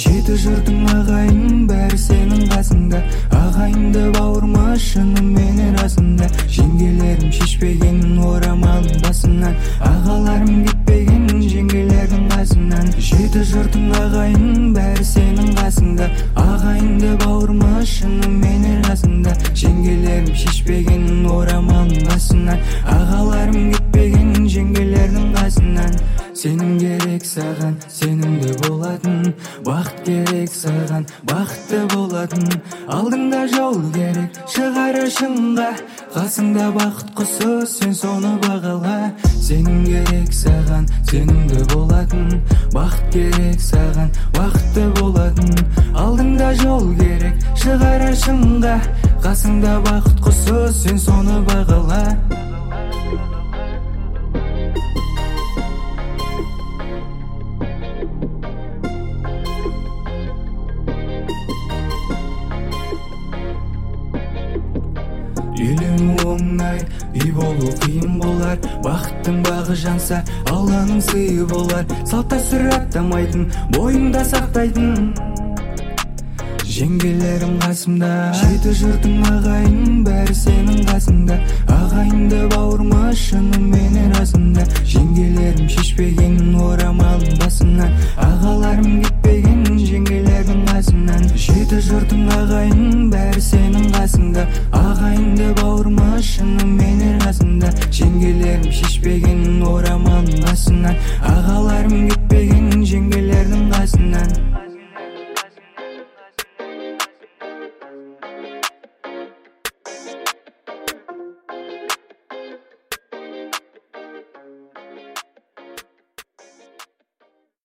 жеті жұртың ағайын бәрі сенің қасыңда. Ағайынды бауырма шынымен расында. Жеңгелерім шешпеген орамалын басынан. Ағаларым кетпеген жеңгелердің қасынан. Жеті жұртың ағайын бәрі сенің қасыңда. Ағайынды бауырма шынымен расында. Жеңгелерім шешпеген орамалын басынан. Ағаларым кетпеген жеңгелердің қасынан. Сенім керек саған, сенімді болатын. Бақыт керек саған, бақытты болатын. Алдыңда жол керек, шығар шыңға. Қасыңда бақыт құсы, сен соны бағала. Сенім керек саған, сенімді болатын. Бақыт керек саған, бақытты болатын. Алдыңда жол керек, шығар шыңға. Қасыңда бақыт құсы, сен соны бағала. Үйлену оңай, үй болу қиын болар. Бақыттың бағы жанса, Алланың сыйы болар. Салт дәстүр аттамайтын, бойыңда сақтайтын. Жеңгелерім қасымда, жеті жұртың ағайын бәрі сенің қасыңда. Ағайынды бауырма шынымен расында. Жеңгелерім шешпеген орамалын басынан. Ағаларым кетпеген жеңгелердің қасынан. Жеті жұртың ағайын бәрі сенің қасыңда. Ағайынды бауырма шынымен расында. Жеңгелерім шешпеген орамалын басынан. Ағаларым